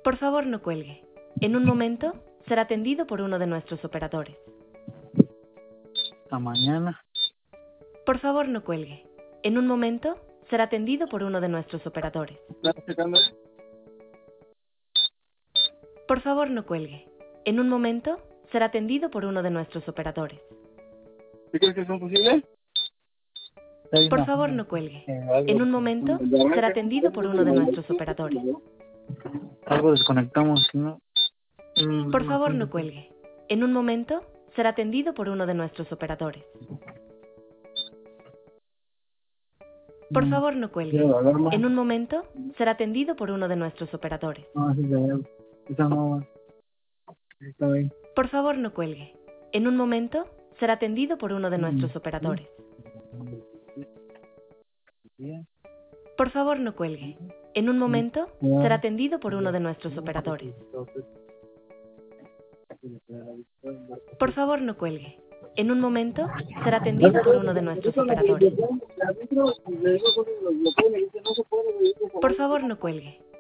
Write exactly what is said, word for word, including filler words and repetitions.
Por favor, no cuelgue. En un momento será atendido por uno de nuestros operadores. Hasta mañana. Por favor, no cuelgue. En un momento será atendido por uno de nuestros operadores. ¿Estás checando? Por favor, no cuelgue. En un momento será atendido por uno de nuestros operadores. ¿Sí crees que son posibles? Por favor, no cuelgue. En un momento será atendido por uno de nuestros operadores. Algo desconectamos, ¿no? Por favor, no cuelgue. En un momento será atendido por uno de nuestros operadores. Por favor, no cuelgue. En un momento será atendido por uno de nuestros operadores. No, sí, ya, esa no va. Está bien. Por favor, no cuelgue. En un momento será atendido por uno de nuestros operadores. Por favor, no cuelgue. En un momento será atendido por uno de nuestros operadores. Por favor, no cuelgue. En un momento será atendido por uno de nuestros operadores. Por favor, no cuelgue.